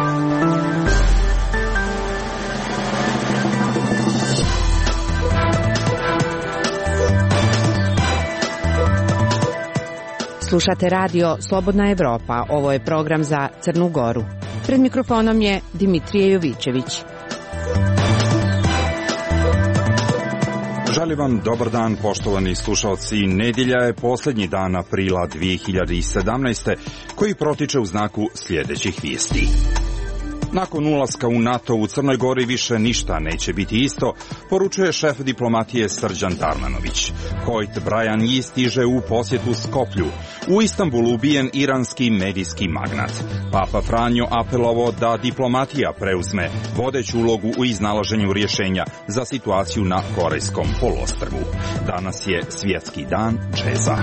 Slušate radio Slobodna Evropa. Ovo je program za Crnu Goru. Pred mikrofonom je Dimitrije Jovićević. Želim vam dobar dan, poštovani slušalci. Nedjelja je posljednji dan aprila 2017. koji protiče u znaku sljedećih vijesti. Nakon ulaska u NATO u Crnoj Gori više ništa neće biti isto, poručuje šef diplomatije Srđan Darmanović. Hojt Brajan stiže u posjetu Skoplju. U Istanbulu ubijen iranski medijski magnat. Papa Franjo apelovao da diplomatija preuzme vodeću ulogu u iznalaženju rješenja za situaciju na Korejskom poluostrvu. Danas je svjetski dan džeza.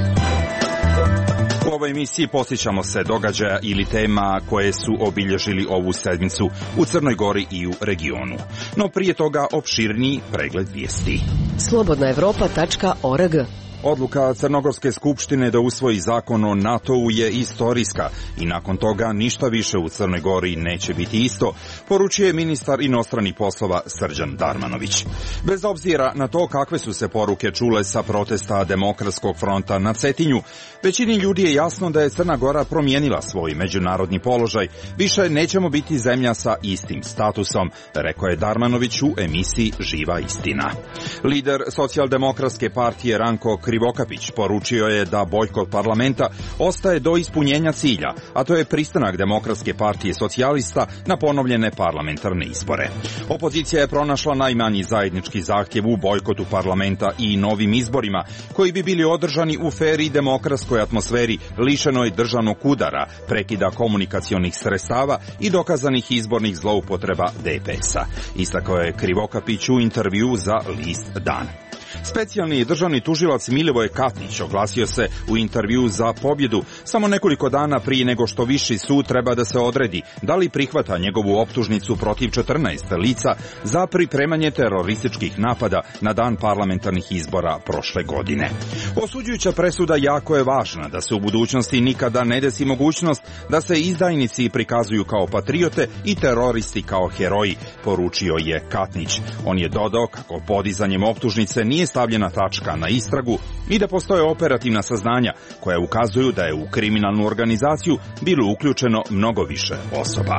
U ovoj emisiji posjećamo se događaja ili tema koje su obilježili ovu sedmicu u Crnoj Gori i u regionu. No prije toga opširniji pregled vijesti. slobodnaevropa.org. Odluka Crnogorske skupštine da usvoji zakon o NATO-u je istorijska i nakon toga ništa više u Crnoj Gori neće biti isto, poručuje ministar inostranih poslova Srđan Darmanović. Bez obzira na to kakve su se poruke čule sa protesta Demokratskog fronta na Cetinju, većini ljudi je jasno da je Crna Gora promijenila svoj međunarodni položaj. Više nećemo biti zemlja sa istim statusom, rekao je Darmanović u emisiji Živa istina. Lider Socijaldemokratske partije Ranko Krivokapić poručio je da bojkot parlamenta ostaje do ispunjenja cilja, a to je pristanak Demokratske partije socijalista na ponovljene parlamentarne izbore. Opozicija je pronašla najmanji zajednički zahtjev u bojkotu parlamenta i novim izborima, koji bi bili održani u fer i demokratskoj atmosferi lišenoj državnog udara, prekida komunikacionih sredstava i dokazanih izbornih zloupotreba DPS-a. Istakao je Krivokapić u intervju za list Dan. Specijalni državni tužilac Milivoj Katnić oglasio se u intervju za Pobjedu samo nekoliko dana prije nego što viši sud treba da se odredi da li prihvata njegovu optužnicu protiv 14 lica za pripremanje terorističkih napada na dan parlamentarnih izbora prošle godine. Osuđujuća presuda jako je važna da se u budućnosti nikada ne desi mogućnost da se izdajnici prikazuju kao patriote i teroristi kao heroji, poručio je Katnić. On je dodao kako podizanjem optužnice nije stavljena tačka na istragu i da postoje operativna saznanja koja ukazuju da je u kriminalnu organizaciju bilo uključeno mnogo više osoba.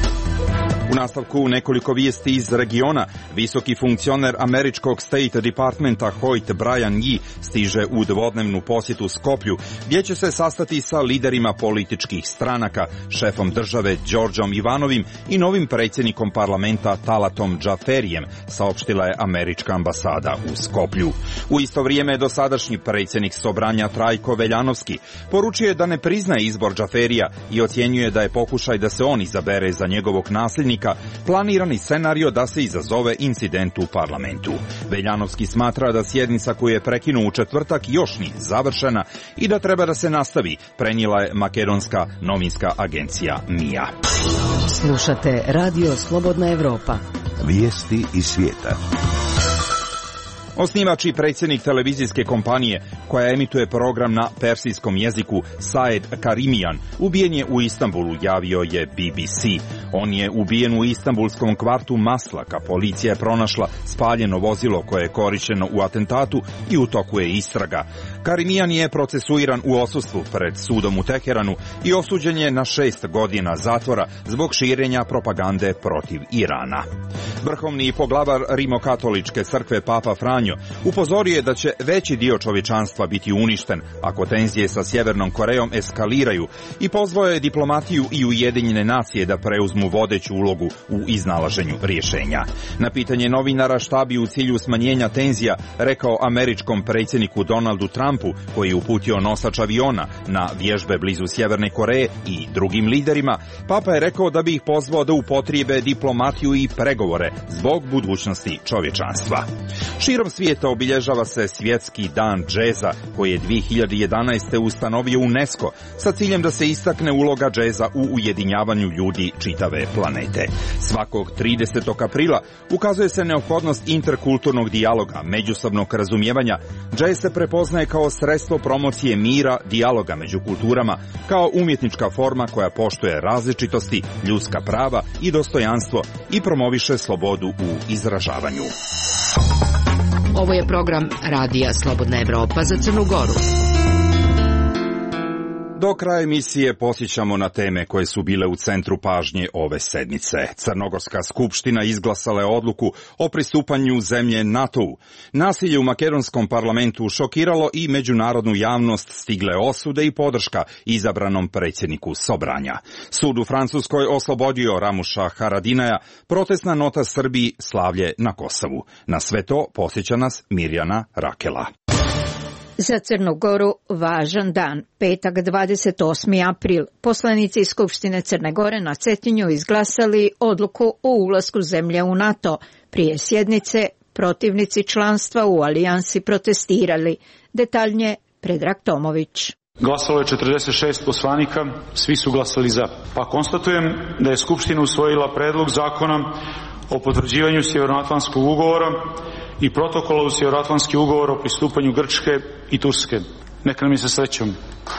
U nastavku nekoliko vijesti iz regiona. Visoki funkcioner američkog State Departmenta Hojt Brajan stiže u dvodnevnu posjetu Skoplju, gdje će se sastati sa liderima političkih stranaka, šefom države Đorđom Ivanovim i novim predsjednikom parlamenta Talatom Džaferijem, saopštila je američka ambasada u Skoplju. U isto vrijeme dosadašnji predsjednik Sobranja Trajko Veljanovski poručuje da ne priznaje izbor Džaferija i ocjenjuje da je pokušaj da se on izabere za njegovog nasljednika planirani scenario da se izazove incident u parlamentu. Veljanovski smatra da sjednica koju je prekinuo u četvrtak još nije završena i da treba da se nastavi, prenijela je makedonska novinska agencija MIA. Slušate radio Slobodna Evropa. Vijesti iz svijeta. Osnivač i predsjednik televizijske kompanije koja emituje program na persijskom jeziku Saed Karimian ubijen je u Istanbulu, javio je BBC. On je ubijen u istanbulskom kvartu Maslaka. Policija je pronašla spaljeno vozilo koje je korišteno u atentatu i u toku je istraga. Karimian je procesuiran u odsustvu pred sudom u Teheranu i osuđen je na 6 godina zatvora zbog širenja propagande protiv Irana. Vrhovni poglavar Rimokatoličke crkve Papa Franjo upozorio je da će veći dio čovječanstva biti uništen ako tenzije sa Sjevernom Korejom eskaliraju i pozvao je diplomatiju i Ujedinjene nacije da preuzmu vodeću ulogu u iznalaženju rješenja. Na pitanje novinara šta bi u cilju smanjenja tenzija rekao američkom predsjedniku Donaldu Trumpu, koji je uputio nosač aviona na vježbe blizu Sjeverne Koreje i drugim liderima, Papa je rekao da bi ih pozvao da upotrijebe diplomatiju i pregovore zbog budućnosti čovječanstva. Širom svijeta obilježava se svjetski dan džeza džeza, koje je 2011. ustanovio UNESCO, sa ciljem da se istakne uloga džeza u ujedinjavanju ljudi čitave planete. Svakog 30. aprila ukazuje se neophodnost interkulturnog dijaloga, međusobnog razumijevanja. Džez se prepoznaje kao sredstvo promocije mira, dijaloga među kulturama, kao umjetnička forma koja poštuje različitosti, ljudska prava i dostojanstvo i promoviše slobodu u izražavanju. Ovo je program Radija Slobodna Evropa za Crnu Goru. Do kraja emisije posjećamo na teme koje su bile u centru pažnje ove sedmice. Crnogorska skupština izglasala je odluku o pristupanju zemlje NATO-u. Nasilje u makedonskom parlamentu šokiralo i međunarodnu javnost, stigle osude i podrška izabranom predsjedniku Sobranja. Sud u Francuskoj oslobodio Ramuša Haradinaja, protestna nota Srbiji, slavlje na Kosovu. Na sve to posjeća nas Mirjana Rakela. Za Crnu Goru važan dan, petak 28. april. Poslanici iz Skupštine Crne Gore na Cetinju izglasali odluku o ulasku zemlje u NATO. Prije sjednice protivnici članstva u alijansi protestirali. Detaljnije Predrag Tomović. Glasalo je 46 poslanika, svi su glasali za. Pa konstatujem da je Skupština usvojila predlog zakona o potvrđivanju Sjevernoatlantskog ugovora i protokola u Sjevernoatlantski ugovor o pristupanju Grčke i Turske. Neka nam je sa srećom.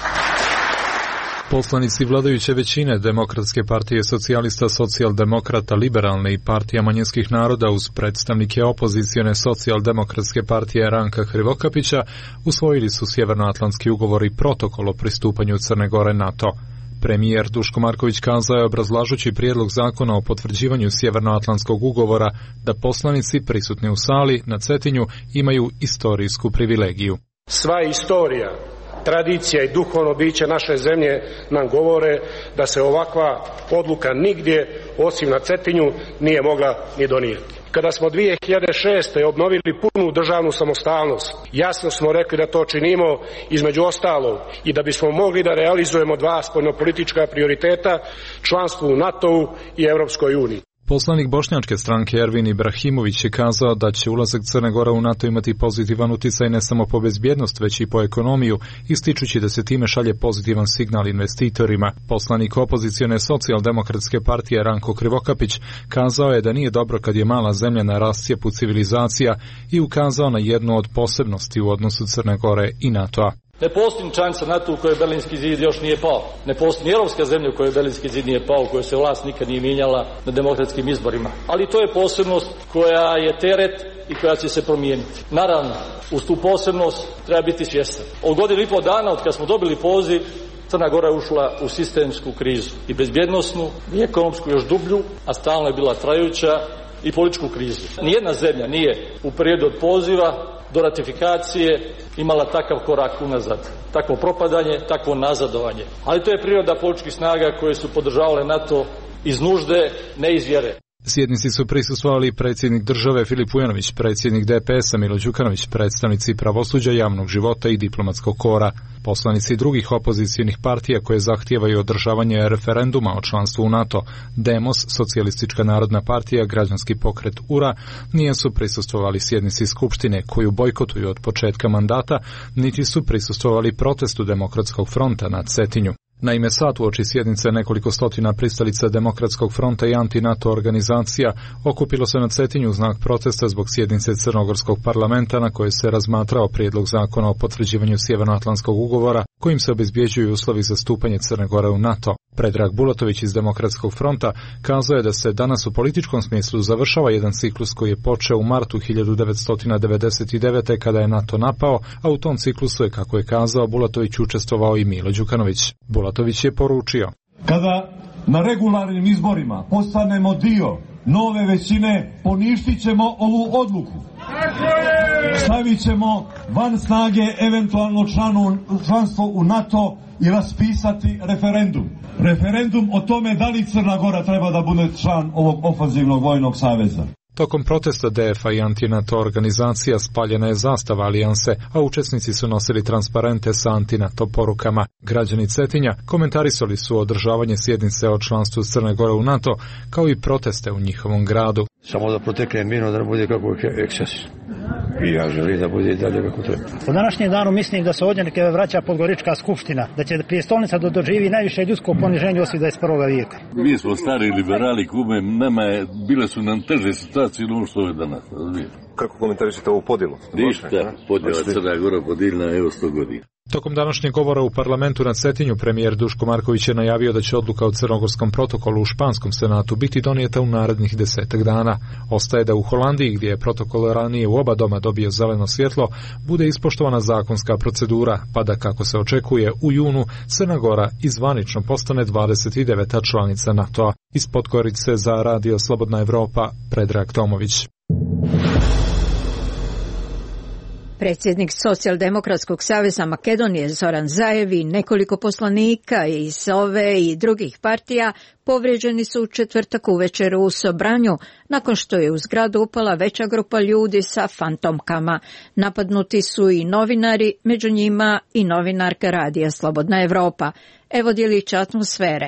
Poslanici vladajuće većine Demokratske partije socijalista, socijaldemokrata, liberalne i partija manjinskih naroda uz predstavnike opozicione socijaldemokratske partije Ranka Krivokapića usvojili su Sjevernoatlantski ugovor i protokol o pristupanju Crne Gore NATO. Premijer Duško Marković kazao je obrazlažući prijedlog zakona o potvrđivanju Sjevernoatlantskog ugovora da poslanici prisutni u sali na Cetinju imaju istorijsku privilegiju. Sva istorija, tradicija i duhovno biće naše zemlje nam govore da se ovakva odluka nigdje osim na Cetinju nije mogla ni donijeti. Kada smo 2006. obnovili punu državnu samostalnost, jasno smo rekli da to činimo između ostalog i da bismo mogli da realizujemo dva spoljnopolitička prioriteta, članstvo u NATO-u i Europskoj uniji. Poslanik bošnjačke stranke Ervin Ibrahimović je kazao da će ulazak Crne Gore u NATO imati pozitivan uticaj ne samo po bezbjednost, već i po ekonomiju, ističući da se time šalje pozitivan signal investitorima. Poslanik opozicione socijaldemokratske partije Ranko Krivokapić kazao je da nije dobro kad je mala zemlja na rascijepu civilizacija i ukazao na jednu od posebnosti u odnosu Crne Gore i NATO-a. Ne postoji članica NATO u kojoj Berlinski zid još nije pao. Ne postoji ni europska zemlja u kojoj Berlinski zid nije pao, u kojoj se vlast nikad nije mijenjala na demokratskim izborima. Ali to je posebnost koja je teret i koja će se promijeniti. Naravno, uz tu posebnost treba biti svjestan. Od godinu i pol dana, od kad smo dobili poziv, Crna Gora je ušla u sistemsku krizu. I bezbjednosnu, i ekonomsku još dublju, a stalno je bila trajuća, i političku krizu. Nijedna zemlja nije u periodu od poziva do ratifikacije imala takav korak unazad. Takvo propadanje, takvo nazadovanje. Ali to je priroda političkih snaga koje su podržavale NATO iz nužde, ne iz vjere. Sjednici su prisustvovali predsjednik države Filip Vujanović, predsjednik DPS-a Milo Đukanović, predstavnici pravosuđa, javnog života i diplomatskog kora. Poslanici drugih opozicijnih partija koje zahtijevaju održavanje referenduma o članstvu u NATO, Demos, Socijalistička narodna partija, Građanski pokret URA, nisu prisustvovali sjednici Skupštine koju bojkotuju od početka mandata, niti su prisustvovali protestu Demokratskog fronta na Cetinju. Naime, sad uoči sjednice nekoliko stotina pristalica Demokratskog fronta i anti-NATO organizacija okupilo se na Cetinju u znak protesta zbog sjednice Crnogorskog parlamenta na kojoj se razmatrao prijedlog zakona o potvrđivanju Sjevernoatlantskog ugovora kojim se obezbjeđuju uslovi za stupanje Crne Gore u NATO. Predrag Bulatović iz Demokratskog fronta kazao je da se danas u političkom smislu završava jedan ciklus koji je počeo u martu 1999. kada je NATO napao, a u tom ciklusu je, kako je kazao Bulatović, učestvovao i Milo Đukanović. Bulatović je poručio: kada na regularnim izborima postanemo dio nove većine, poništit ćemo ovu odluku. Stavit ćemo van snage eventualno članstvo u NATO i raspisati referendum. Referendum o tome da li Crna Gora treba da bude član ovog ofanzivnog vojnog saveza. Tokom protesta DF-a i anti-NATO organizacija spaljena je zastava alijanse, a učesnici su nosili transparente sa anti-NATO porukama. Građani Cetinja komentarisali su održavanje sjednice o članstvu Crne Gore u NATO, kao i proteste u njihovom gradu. Samo da protekne mirno, da ne bude kako eksces. i ja želim da bude i dalje kako treba. U današnjem danu mislim da se ovdje neke vraća Podgorička skupština, da će prijestolnica da doživi najviše ljudsko poniženje osim 21. vijeka. Mi smo stari liberali, kume, bile su nam teže situacije ono što je danas. Kako komentarišete ovu podjelu? Ništa, podjela Crna Gora podijeljena evo 100 godina. Tokom današnjeg govora u parlamentu na Cetinju premijer Duško Marković je najavio da će odluka o crnogorskom protokolu u španskom senatu biti donijeta u narednih 10 dana. Ostaje da u Holandiji, gdje je protokol ranije u oba doma dobio zeleno svjetlo, bude ispoštovana zakonska procedura, pa da, kako se očekuje, u junu Crna Gora izvanično postane 29. članica NATO-a. Iz Podgorice za Radio Slobodna Evropa, Predrag Tomović. Predsjednik Socijaldemokratskog saveza Makedonije Zoran Zaev i nekoliko poslanika iz ove i drugih partija povrijeđeni su u četvrtak uvečer u Sobranju nakon što je u zgradu upala veća grupa ljudi sa fantomkama. Napadnuti su i novinari, među njima i novinarka Radija Slobodna Evropa. Evo djelića atmosfere.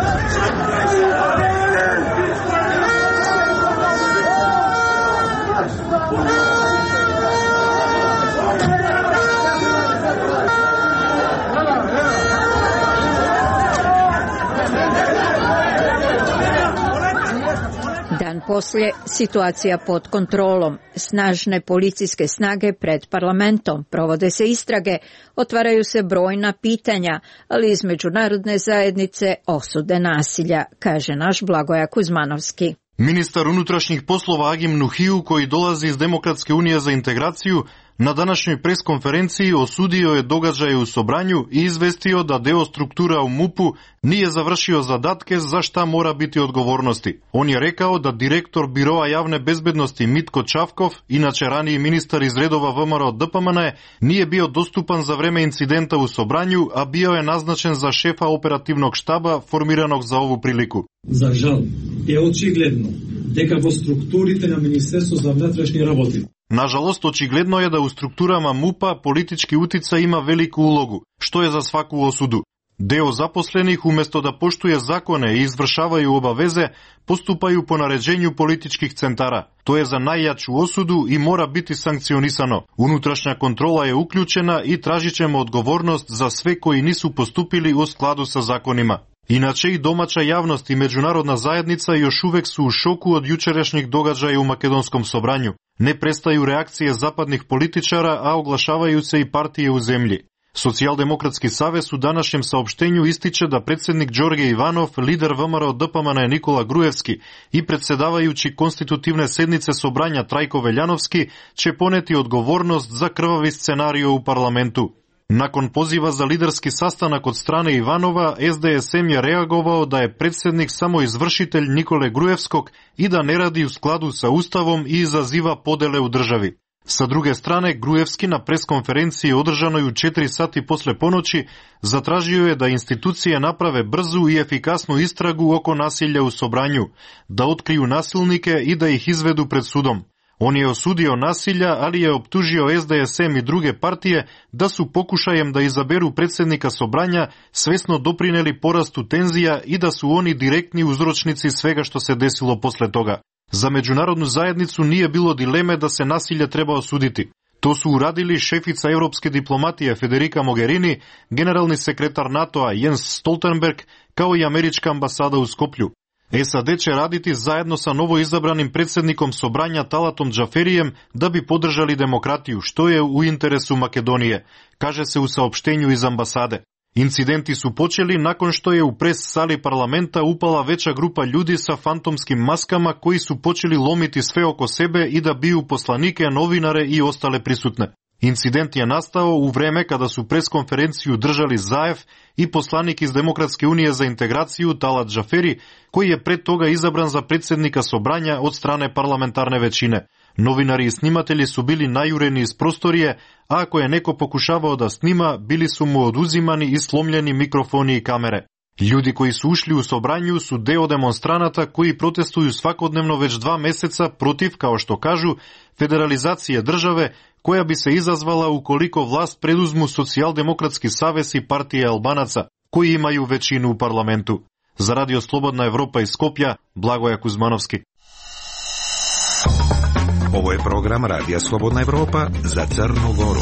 Dan poslije situacija pod kontrolom. Snažne policijske snage pred parlamentom, provode se istrage, otvaraju se brojna pitanja, ali iz međunarodne zajednice osude nasilja, kaže naš Blagoja Kuzmanovski. Ministar unutrašnjih poslova Agim Nuhiju, koji dolazi iz Demokratske unije za integraciju, na današnjoj preskonferenciji osudio je događaje u Sobranju i izvestio da deo struktura u MUP-u nije završio zadatke za šta mora biti odgovornosti. On je rekao da direktor Biroa javne bezbednosti Mitko Čavkov, inače raniji ministar iz redova VMRO DPMN, nije bio dostupan za vreme incidenta u Sobranju, a bio je naznačen za šefa operativnog štaba formiranog za ovu priliku. Za žal je očigledno дека во структурите на Министерство за внатрешни работи. Nažalost, očigledno je da u strukturama MUP-a politički uticaj ima veliku ulogu, što je za svaku osudu. Deo zaposlenih, umjesto da poštuje zakone i izvršavaju obaveze, postupaju po naređenju političkih centara. To je za najjaču osudu i mora biti sankcionisano. Unutrašnja kontrola je uključena i tražit ćemo odgovornost za sve koji nisu postupili u skladu sa zakonima. Inače i domaća javnost i međunarodna zajednica još uvek su u šoku od jučerašnjih događaja u makedonskom Sobranju. Ne prestaju reakcije zapadnih političara, a oglašavaju se i partije u zemlji. Socijaldemokratski savez u današnjem saopštenju ističe da predsjednik Đorđe Ivanov, lider VMRO DPMN Nikola Grujevski i predsjedavajući konstitutivne sednice Sobranja Trajko Veljanovski će poneti odgovornost za krvavi scenario u parlamentu. Nakon poziva za liderski sastanak od strane Ivanova, SDSM je reagovao da je predsjednik samo izvršitelj Nikole Grujevskog i da ne radi u skladu sa Ustavom i izaziva podele u državi. Sa druge strane, Grujevski na preskonferenciji održanoj u 4 sati posle ponoći zatražio je da institucije naprave brzu i efikasnu istragu oko nasilja u Sobranju, da otkriju nasilnike i da ih izvedu pred sudom. On je osudio nasilja, ali je optužio SDSM i druge partije da su pokušajem da izaberu predsjednika Sobranja svesno doprineli porastu tenzija i da su oni direktni uzročnici svega što se desilo posle toga. Za međunarodnu zajednicu nije bilo dileme da se nasilje treba osuditi. To su uradili šefica evropske diplomatije Federica Mogherini, generalni sekretar NATO-a Jens Stoltenberg, kao i američka ambasada u Skoplju. SAD će raditi zajedno sa novoizabranim predsjednikom Sobranja Talatom Džaferijem da bi podržali demokratiju, što je u interesu Makedonije, kaže se u saopštenju iz ambasade. Incidenti su počeli nakon što je u pres sali parlamenta upala veća grupa ljudi sa fantomskim maskama koji su počeli lomiti sve oko sebe i da biju poslanike, novinare i ostale prisutne. Incident je nastao u vreme kada su preskonferenciju držali Zaev i poslanik iz Demokratske unije za integraciju Talat Džaferi, koji je pred toga izabran za predsjednika Sobranja od strane parlamentarne većine. Novinari i snimatelji su bili najureni iz prostorije, a ako je neko pokušavao da snima, bili su mu oduzimani i slomljeni mikrofoni i kamere. Ljudi koji su ušli u Sobranju su deo demonstranata koji protestuju svakodnevno već 2 meseca protiv, kao što kažu, federalizacije države koja bi se izazvala ukoliko vlast preduzmu Socijaldemokratski savez i partije Albanaca, koji imaju većinu u parlamentu. Za Radio Slobodna Evropa iz Skopja, Blagoja Kuzmanovski. Ovo je program Radija Slobodna Evropa za Crnu Goru.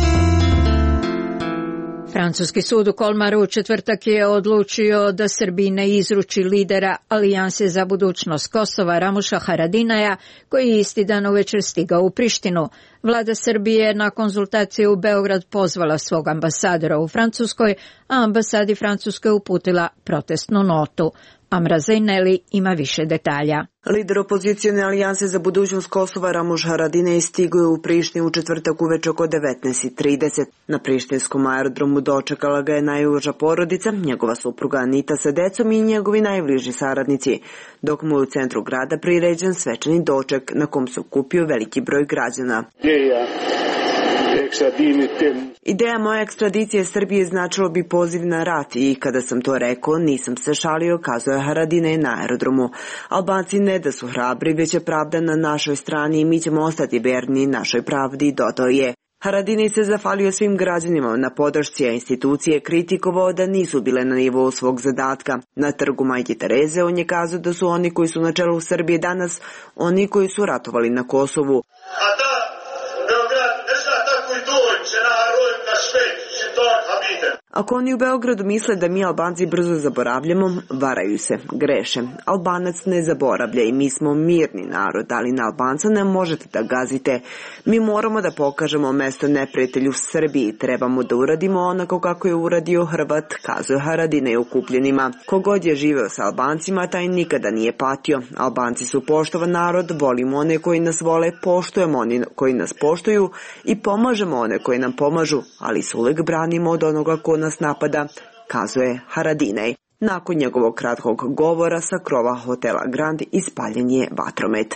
Francuski sud u Kolmaru u četvrtak je odlučio da Srbiji ne izruči lidera Alijanse za budućnost Kosova Ramuša Haradinaja, koji je isti dan uvečer stigao u Prištinu. Vlada Srbije na konzultacije u Beograd pozvala svog ambasadora u Francuskoj, a ambasadi Francuske uputila protestnu notu. Amra Zajneli ima više detalja. Lider opozicijone Alijanse za budućnost Kosova Ramuš Haradinaj stigao je u Prištinu u četvrtak uveče oko 19:30. Na prištinskom aerodromu dočekala ga je najuža porodica, njegova supruga Anita sa decom i njegovi najbliži saradnici, dok mu je u centru grada priređen svečani doček na kom se okupio veliki broj građana. Ideja moje ekstradicije Srbije značilo bi poziv na rat i kada sam to rekao nisam se šalio, kazao je Haradinaj na aerodromu. Albanci ne da su hrabri, već je pravda na našoj strani i mi ćemo ostati verni našoj pravdi, dodao je. Haradinaj se zahvalio svim građanima na podršci, a institucije kritikovao da nisu bile na nivou svog zadatka. Na trgu Majke Tereze on je kazao da su oni koji su na čelu Srbije danas oni koji su ratovali na Kosovu. Ako oni u Beogradu misle da mi Albanci brzo zaboravljamo, varaju se, greše. Albanac ne zaboravlja i mi smo mirni narod, ali na Albanca ne možete da gazite. Mi moramo da pokažemo mesto neprijatelju Srbiji, trebamo da uradimo onako kako je uradio Hrvat, kazuje Haradinaj okupljenima. Kogod je živeo sa Albancima, taj nikada nije patio. Albanci su poštovan narod, volimo one koji nas vole, poštujemo one koji nas poštuju i pomažemo one koji nam pomažu, ali se uvek branimo od onoga ko nas napada, kazuje Haradinaj. Nakon njegovog kratkog govora sa krova hotela Grand ispaljen je vatromet.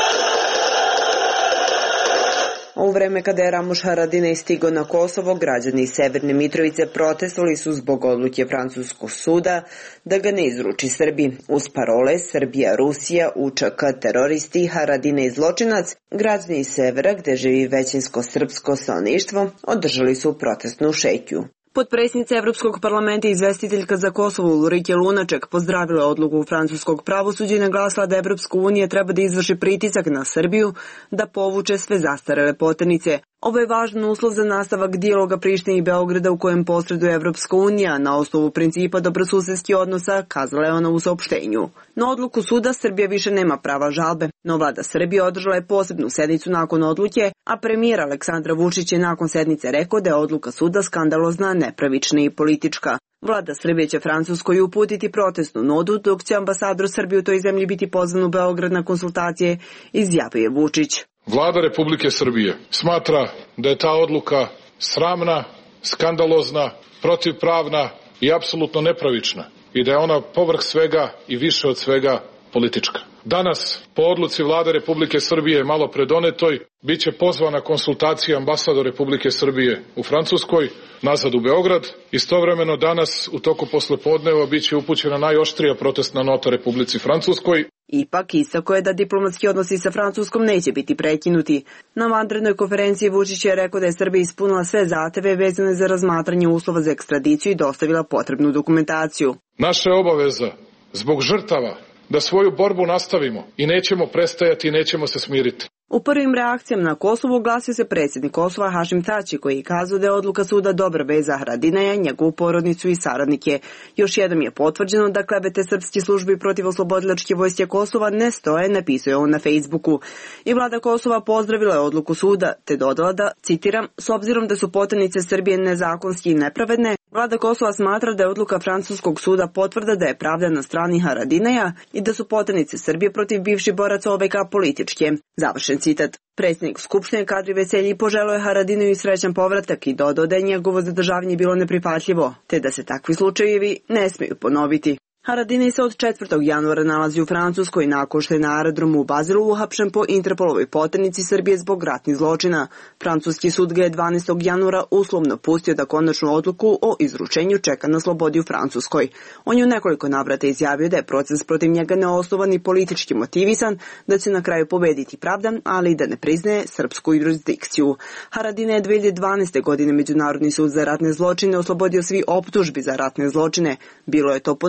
U vreme kada je Ramuš Haradinaj stigao na Kosovo, građani iz Severne Mitrovice protestovali su zbog odluke francuskog suda da ga ne izruči Srbiji. Uz parole Srbija, Rusija, UČK, teroristi, Haradinaj zločinac, građani iz severa, gde živi većinsko srpsko stanovništvo, održali su protestnu šetnju. Potpredsjednica Evropskog parlamenta i izvestiteljka za Kosovo Ulrike Lunaček pozdravila odluku francuskog pravosuđa i naglasila da Evropska unija treba da izvrši pritisak na Srbiju da povuče sve zastarele poternice. Ovo je važan uslov za nastavak dijaloga Prištine i Beograda u kojem posreduje Evropska unija na osnovu principa dobrosusedskih odnosa, kazala je ona u saopštenju. Na odluku suda Srbija više nema prava žalbe, no vlada Srbije održala je posebnu sednicu nakon odluke, a premijer Aleksandar Vučić je nakon sednice rekao da je odluka suda skandalozna, nepravična i politička. Vlada Srbije će Francuskoj uputiti protestnu notu, dok će ambasador Srbije u toj zemlji biti pozvan u Beograd na konsultacije, izjavio je Vučić. Vlada Republike Srbije smatra da je ta odluka sramna, skandalozna, protivpravna i apsolutno nepravična i da je ona povrh svega i više od svega politička. Danas, po odluci Vlade Republike Srbije malo pre donetoj, bit će pozvana konsultacija ambasador Republike Srbije u Francuskoj, nazad u Beograd. Istovremeno danas, u toku poslepodneva, bit će upućena najoštrija protestna nota Republici Francuskoj. Ipak istakao je da diplomatski odnosi sa Francuskom neće biti prekinuti. Na vanrednoj konferenciji Vučić je rekao da je Srbija ispunila sve zahteve vezane za razmatranje uslova za ekstradiciju i dostavila potrebnu dokumentaciju. Naša je obaveza zbog žrtava da svoju borbu nastavimo i nećemo prestajati i nećemo se smiriti. U prvim reakcijama na Kosovo oglasio se predsjednik Kosova Hašim Tači, koji je kazao da je odluka suda dobra vez za Haradinaja, njegovu porodicu i saradnike. Još jednom je potvrđeno da klevete srpske službe protiv oslobodilačke vojske Kosova ne stoje, napisao je on na Facebooku. I vlada Kosova pozdravila je odluku suda, te dodala da, citiram, s obzirom da su poternice Srbije nezakonski i nepravedne, vlada Kosova smatra da je odluka francuskog suda potvrda da je pravda na strani Haradinaja i da su poternice Srbije protiv bivših boraca OVK političke. Završen citat. Predsjednik Skupštine Kadri Veselji poželio je Haradinaju srećan povratak i dodao da je njegovo zadržavanje bilo neprihvatljivo, te da se takvi slučajevi ne smiju ponoviti. Haradinaj se od 4. januara nalazi u Francuskoj nakon što je na aerodromu u Bazilu uhapšen po Interpolovoj poternici Srbije zbog ratnih zločina. Francuski sud ga je 12. januara uslovno pustio da konačnu odluku o izručenju čeka na slobodi u Francuskoj. On je u nekoliko navrata izjavio da je proces protiv njega neosnovan i politički motivisan, da će na kraju pobediti pravda, ali i da ne priznaje srpsku jurisdikciju. Haradinaj je 2012. godine Međunarodni sud za ratne zločine oslobodio svi optužbi za ratne zločine. Bilo je to ponovljeno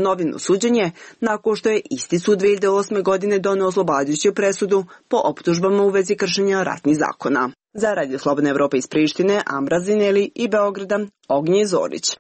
suđenje, nakon što je isti sud 2008. godine doneo oslobađajuću presudu po optužbama u vezi kršenja ratnih zakona. Za Radio Slobodna Evropa iz Prištine, Ambra Zineli i Beograda, Ognje Zorić.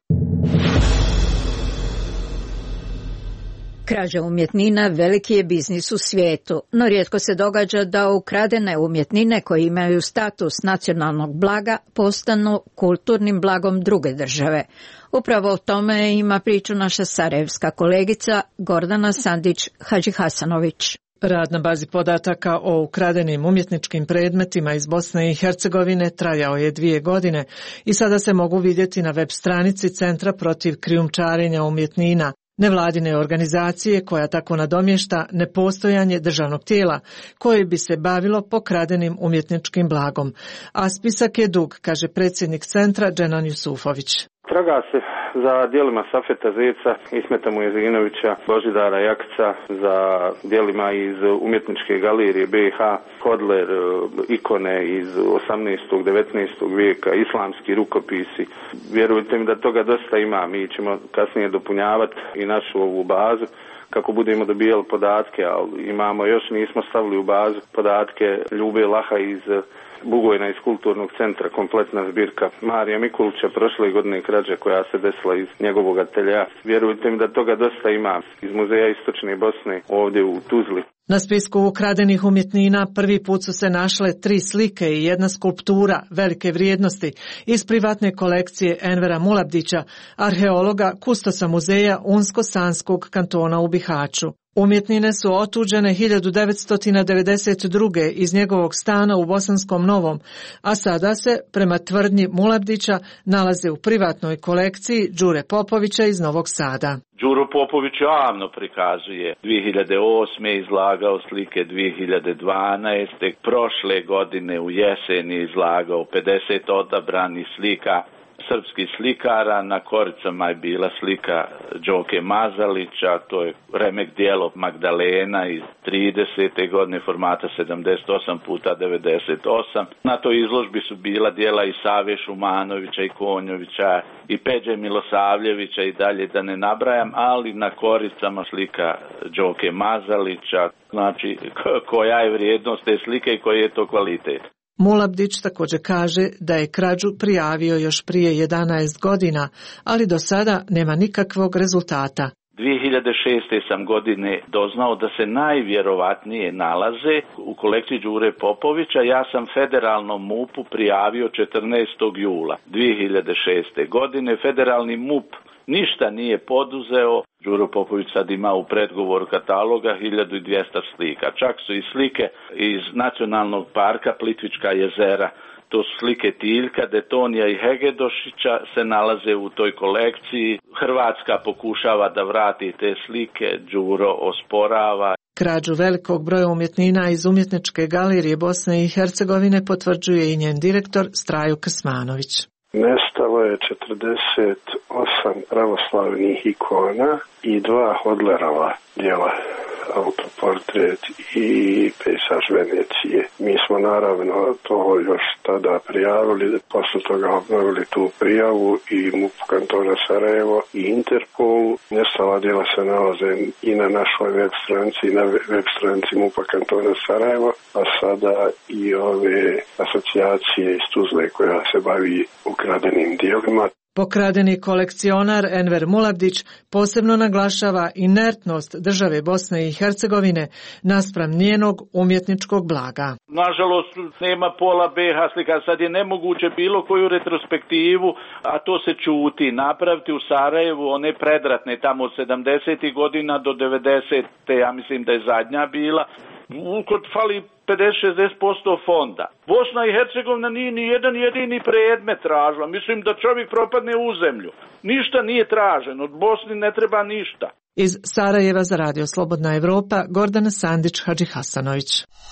Krađa umjetnina veliki je biznis u svijetu, no rijetko se događa da ukradene umjetnine koje imaju status nacionalnog blaga postanu kulturnim blagom druge države. Upravo o tome ima priču naša sarajevska kolegica Gordana Sandić-Hadžihasanović. Rad na bazi podataka o ukradenim umjetničkim predmetima iz Bosne i Hercegovine trajao je 2 godine i sada se mogu vidjeti na web stranici Centra protiv krijumčarenja umjetnina, nevladine organizacije koja tako nadomješta nepostojanje državnog tijela koje bi se bavilo pokradenim umjetničkim blagom. A spisak je dug, kaže predsjednik centra Dženan Jusufović. Traga se za djelima Safeta Zeca, Ismeta Mujezinovića, Božidara Jakca, za djelima iz umjetničke galerije BiH, Hodler, ikone iz 18. 19. vijeka, islamski rukopisi. Vjerujte mi da toga dosta ima, mi ćemo kasnije dopunjavati i našu ovu bazu kako budemo dobijali podatke, ali imamo još nismo stavili u bazu podatke Ljube Laha iz Bugojna iz kulturnog centra, kompletna zbirka Marija Mikulića prošle godine krađa koja se desila iz njegovog atelja. Vjerujte mi da toga dosta ima iz Muzeja Istočne Bosne ovdje u Tuzli. Na spisku ukradenih umjetnina prvi put su se našle 3 slike i 1 skulptura velike vrijednosti iz privatne kolekcije Envera Mulabdića, arheologa, kustosa muzeja Unsko-Sanskog kantona u Bihaću. Umjetnine su otuđene 1992. iz njegovog stana u Bosanskom Novom, a sada se, prema tvrdnji Mulabdića, nalaze u privatnoj kolekciji Đure Popovića iz Novog Sada. Đuro Popović javno prikazuje. 2008. izlagao slike, 2012. prošle godine u jesen je izlagao 50 odabranih slika srpskih slikara. Na koricama je bila slika Đoke Mazalića, to je remek dijelo Magdalena iz 30. godine formata 78x98. Na toj izložbi su bila dijela i Save Šumanovića i Konjovića i Peđe Milosavljevića i dalje da ne nabrajam, ali na koricama slika Đoke Mazalića, znači koja je vrijednost te slike i koji je to kvalitet. Mulabdić također kaže da je krađu prijavio još prije 11 godina, ali do sada nema nikakvog rezultata. 2006. sam godine doznao da se najvjerovatnije nalaze u kolekciji Đure Popovića. Ja sam federalnom MUP-u prijavio 14. jula 2006. godine. Federalni MUP ništa nije poduzeo. Đuro Popović sad ima u predgovoru kataloga 1200 slika. Čak su i slike iz nacionalnog parka Plitvička jezera. To su slike Tiljka, Detonija i Hegedošića se nalaze u toj kolekciji. Hrvatska pokušava da vrati te slike, Đuro osporava. Krađu velikog broja umjetnina iz umjetničke galerije Bosne i Hercegovine potvrđuje i njen direktor Strajo Krsmanović. Nestalo je 48 pravoslavnih ikona i 2 Hodlerova djela, autoportret i pejsaž Venecije. Mi smo naravno to još tada prijavili, posle toga obnovili tu prijavu i MUP kantona Sarajevo i Interpolu. Nestala djela se nalaze i na našoj web stranici i na web stranici MUP kantona Sarajevo, a sada i ove asocijacije iz Tuzle koja se bavi ukradenim dijelima. Pokradeni kolekcionar Enver Mulabdić posebno naglašava inertnost države Bosne i Hercegovine naspram njenog umjetničkog blaga. Nažalost, nema pola BiH slika. Sad je nemoguće bilo koju retrospektivu, a to se čuti, napraviti u Sarajevu, one predratne tamo od 70. godina do 90. ja mislim da je zadnja bila. Kod fali 50-60% fonda. Bosna i Hercegovina nije ni jedan jedini predmet tražila. Mislim da čovjek propadne u zemlju. Ništa nije traženo. Od Bosni ne treba ništa. Iz Sarajeva za Radio Slobodna Evropa, Gordana Sandić-Hadžihasanović.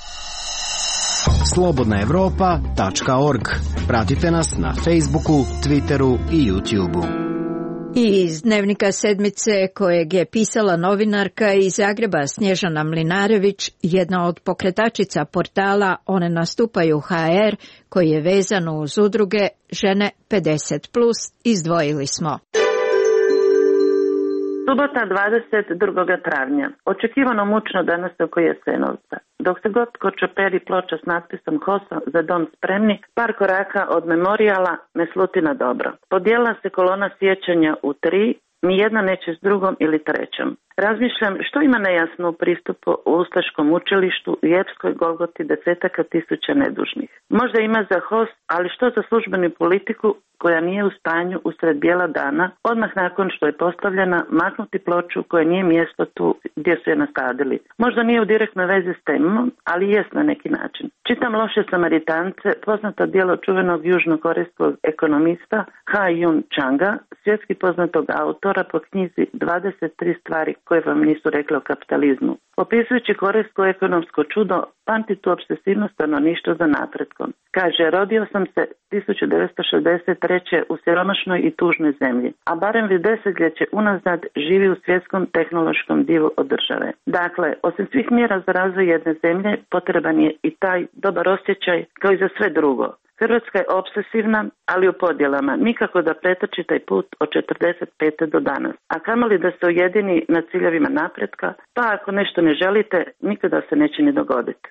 slobodnaevropa.org. Pratite nas na Facebooku, Twitteru i YouTubeu. I iz Dnevnika sedmice kojeg je pisala novinarka iz Zagreba Snježana Mlinarević, jedna od pokretačica portala One nastupaju HR, koji je vezan uz udruge Žene 50+, izdvojili smo. Subota 22. travnja. Očekivano mučno danas oko Jesenovca. Dok se god kočoperi ploča s natpisom HOS-a za dom spremni, par koraka od memorijala ne sluti na dobro. Podijela se kolona sjećanja u 3, ni jedna neće s drugom ili trećom. Razmišljam što ima nejasno u pristupu u Ustaškom učilištu u Jepskoj Golgoti desetaka tisuća nedužnih. Možda ima za HOS, ali što za službenu politiku koja nije u stanju usred bijela dana, odmah nakon što je postavljena, maknuti ploču koja nije mjesto tu gdje su je nasadili. Možda nije u direktnoj vezi s temom, ali jest na neki način. Čitam Loše Samaritance, poznato djelo čuvenog južnokorejskog ekonomista Ha-Jun Changa, svjetski poznatog autora po knjizi 23 stvari koje vam nisu rekli o kapitalizmu. Opisujući korejsko ekonomsko čudo, pamti tu obsesivno stanovništvo za napretkom. Kaže, rodio sam se 1963. u siromašnoj i tužnoj zemlji, a barem vi desetljeće unazad živi u svjetskom tehnološkom divu od države. Dakle, osim svih mjera za razvoj jedne zemlje, potreban je i taj dobar osjećaj kao i za sve drugo. Hrvatska je obsesivna, ali u podjelama, nikako da pretrči taj put od 45. do danas. A kamoli da se ujedini na ciljevima napretka, pa ako nešto ne želite, nikada se neće ni dogoditi.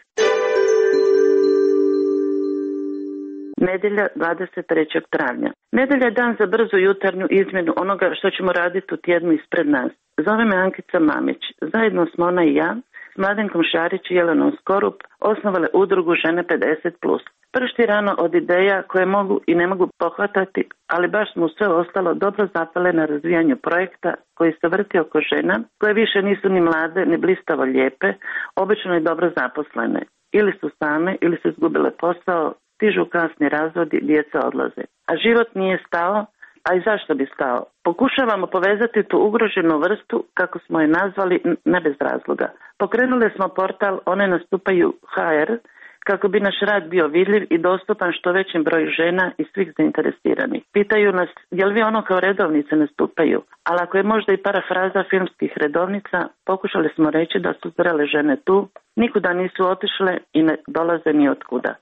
Nedjelja 23. travnja. Nedjelja je dan za brzu jutarnju izmjenu onoga što ćemo raditi u tjednu ispred nas. Zove me Ankica Mamić. Zajedno smo ona i ja, s Mladenkom Šarić i Jelenom Skorup, osnovale udrugu Žene 50+. Pršti rano od ideja koje mogu i ne mogu pohvatati, ali baš smo sve ostalo dobro zapale na razvijanju projekta koji se vrti oko žena, koje više nisu ni mlade, ni blistavo lijepe, obično i dobro zaposlene. Ili su same, ili su izgubile posao, stižu kasni razvodi, djeca odlaze. A život nije stao, a i zašto bi stao? Pokušavamo povezati tu ugroženu vrstu, kako smo je nazvali, ne bez razloga. Pokrenuli smo portal One nastupaju HR, kako bi naš rad bio vidljiv i dostupan što većem broju žena i svih zainteresiranih. Pitaju nas, je li vi ono kao redovnice nastupaju? Ali ako je možda i parafraza filmskih redovnica, pokušali smo reći da su zrele žene tu, nikuda nisu otišle i ne dolaze ni otkuda.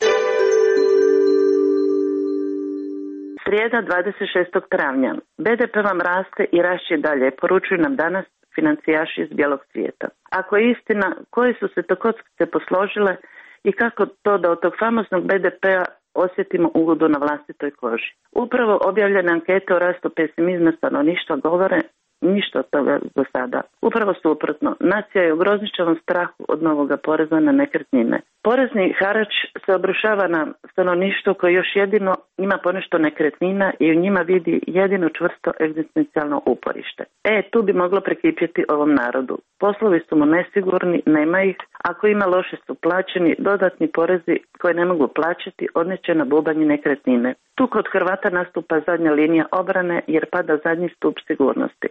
Srijeda 26. travnja. BDP vam raste i rašće dalje, poručuju nam danas financijaši iz bijelog svijeta. Ako je istina, koje su se to kockice posložile i kako to da od tog famoznog BDP-a osjetimo ugodu na vlastitoj koži. Upravo objavljene ankete o rastu pesimizma stanovništva govore ništa od toga do sada. Upravo suprotno, nacija je u grozničavom strahu od novoga poreza na nekretnine. Porezni harač se obrušava na stanovništvo koje još jedino ima ponešto nekretnina i u njima vidi jedino čvrsto egzistencijalno uporište. Tu bi moglo prekipjeti ovom narodu. Poslovi su mu nesigurni, nema ih, ako ima loše su plaćeni, dodatni porezi koje ne mogu plaćati odneće na bubanji nekretnine. Tu kod Hrvata nastupa zadnja linija obrane jer pada zadnji stup sigurnosti.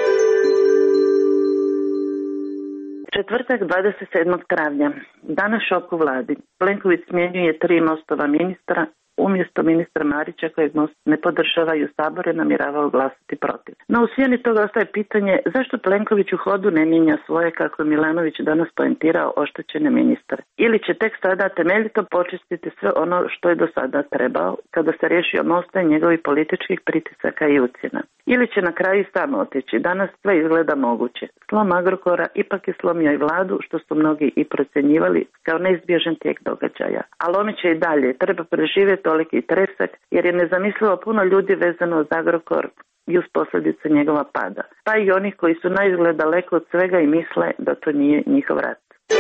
Četvrtak 27. travnja. Danas šok u vladi. Plenković smjenjuje 3 Mostova ministra, umjesto ministra Marića kojeg Most ne podržava i u Saboru namjeravao glasati protiv. No u sjeni toga ostaje pitanje zašto Plenković u hodu ne mijenja svoje, kako je Milanović danas poentirao, oštećene ministre. Ili će tek sada temeljito počistiti sve ono što je do sada trebao kada se riješio Mosta i njegovih političkih pritisaka i ucjena. Ili će na kraju samo otići. Danas sve izgleda moguće. Slom Agrokora ipak je slomio i vladu, što su mnogi i procjenjivali kao neizbježan tijek događaja. A lomit će i dalje. Treba preživjeti toliki tresak jer je nezamislivo puno ljudi vezano uz Agrokor i uz posljedice njegova pada. Pa i onih koji su naizgled daleko od svega i misle da to nije njihov rat.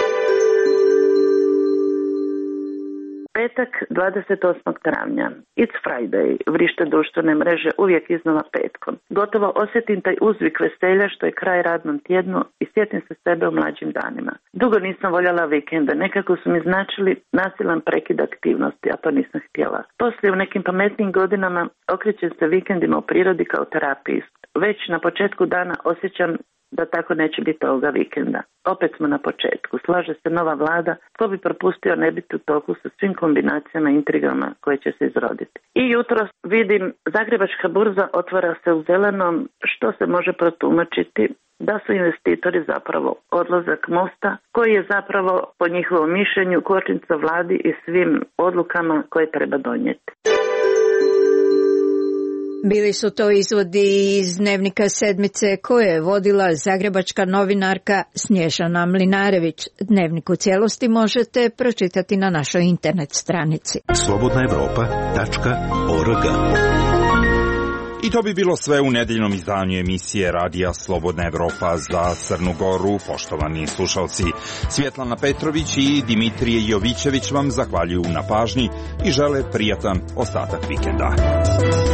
Petak 28. travnja. It's Friday, vrište društvene mreže uvijek iznova petkom. Gotovo osjetim taj uzvik veselja što je kraj radnom tjednu i sjetim se sebe u mlađim danima. Dugo nisam voljela vikende, nekako su mi značili nasilan prekid aktivnosti, a to nisam htjela. Poslije u nekim pametnim godinama okrećem se vikendima u prirodi kao terapist. Već na početku dana osjećam da tako neće biti ovoga vikenda. Opet smo na početku. Slaže se nova vlada. Ko bi propustio ne biti u toku sa svim kombinacijama i intrigama koje će se izroditi. I jutro vidim Zagrebačka burza otvara se u zelenom, što se može protumačiti da su investitori zapravo odlazak Mosta, koji je zapravo po njihovom mišljenju kočnica vladi i svim odlukama koje treba donijeti. Bili su to izvodi iz Dnevnika sedmice koje je vodila zagrebačka novinarka Snježana Mlinarević. Dnevnik u cijelosti možete pročitati na našoj internet stranici. slobodnaevropa.org. I to bi bilo sve u nedeljnom izdanju emisije Radija Slobodna Evropa za Crnu Goru. Poštovani slušalci, Svjetlana Petrović i Dimitrije Jovićević vam zahvaljuju na pažnji i žele prijatan ostatak vikenda.